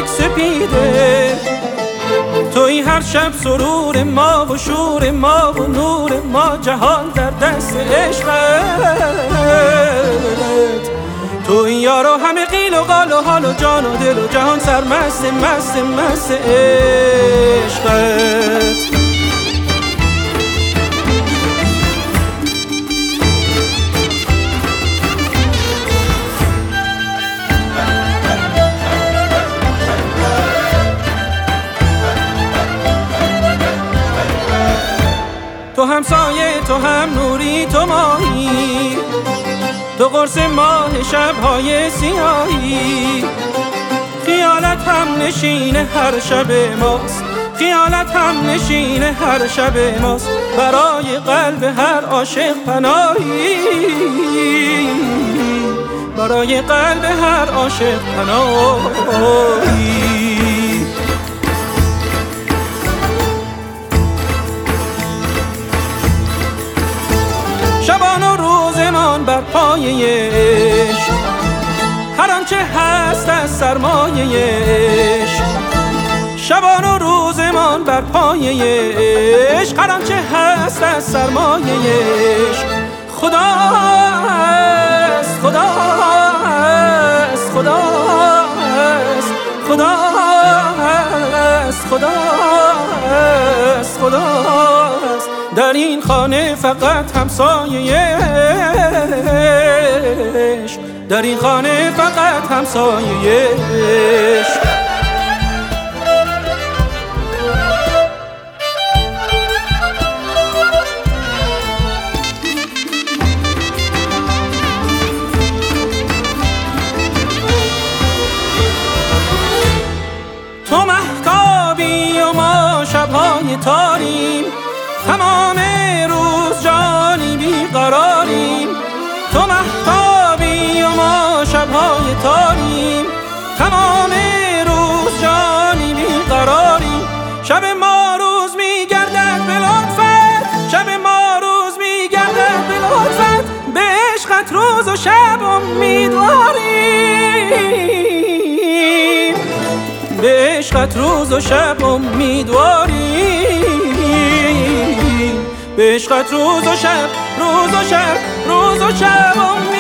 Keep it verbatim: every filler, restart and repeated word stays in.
یک سپیده. توی هر شب سرور ما و شور ما و نور ما، جهان در دست عشقت. توی یارو همه قیل و قال و حال و جان و دل و جهان، سرمست مست مست عشقت. تو هم سایه، تو هم نوری، تو ماهی، تو قرص ماه شب‌های سیاهی. خیالت هم نشین هر شب ماست، خیالت هم نشین هر شب ماست. برای قلب هر عاشق پناهی، برای قلب هر عاشق پناهی. شبان و روزمان بر پایه عشق، هر آنچه هست از سرمایه عشق. شبان و روزمان بر پایه عشق، هر آنچه هست از سرمایه عشق. خدا است، خدا است، خدا است، خدا است، خدا است، خدا است. در این خانه فقط همسایه عشق، در این خانه فقط همسایه عشق. تو مهتابی و ما شب‌های تاریم، تمام روز جانی بیقراریم. تو مهتابی و ما شب‌های تاریم، تمام روز جانی بیقراریم. شب ما روز می‌گردد به لطفت، شب ما روز می‌گردد به لطفت. به عشقت روز و شب امیدواریم، به عشقت روز و شب امیدواریم، به عشقت روز و شب، روز و شب، روز و شب.